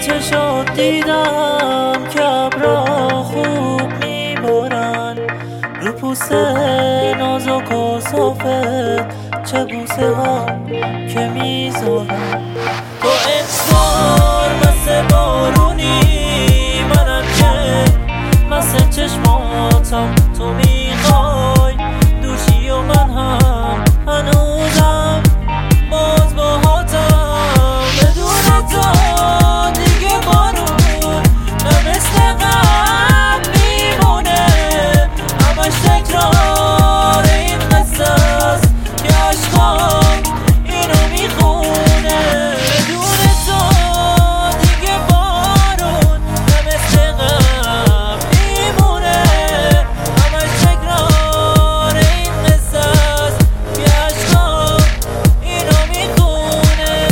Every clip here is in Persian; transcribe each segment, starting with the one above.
چشات دیدم که ابرا خوب میبارن رو پوست نازک و صافت، چه بوسه ها که میذارن. تو انگار مثل بارونی، منم که مثل چشماتم. تو میخوای دوشی و من هم هنوزم باز باهاتم. بدون تو دیگه بارون نه مثل قبل میمونه، همش تکرار این قصه است که عشقام اینو میخونه. بدون تو دیگه بارون نه مثل قبل میمونه، همش تکرار این قصه است که عشقام اینو میخونه.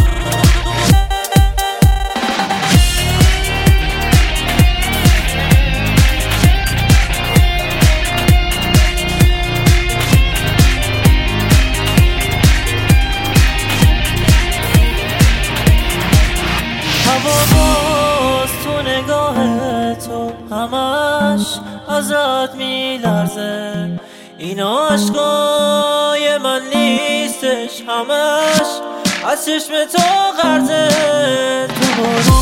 هوا باز تو نگاه تو همش ازت میلرزه، اینا عشقای من نیستش، همش از چشم تو غرضه. تو